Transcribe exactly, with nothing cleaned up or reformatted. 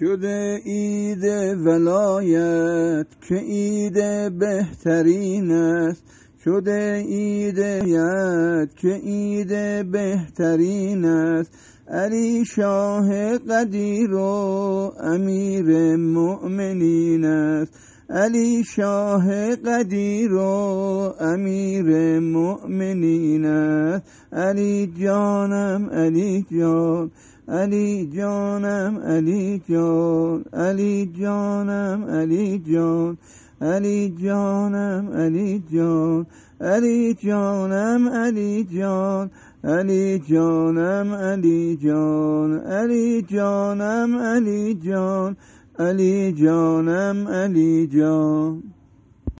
شده عید ولایت که عید بهترین است، شده عید ولایت که عید بهترین است. علی شاه قدیر و امیر مؤمنین است، علی شاه قدیر و امیر مؤمنین است. علی جانم علی جان، علی جانم علی جان، علی جانم علی جان، علی جانم علی جان، علی جانم علی جان، علی جانم علی جان، علی جانم علی جان، علی جانم علی جان.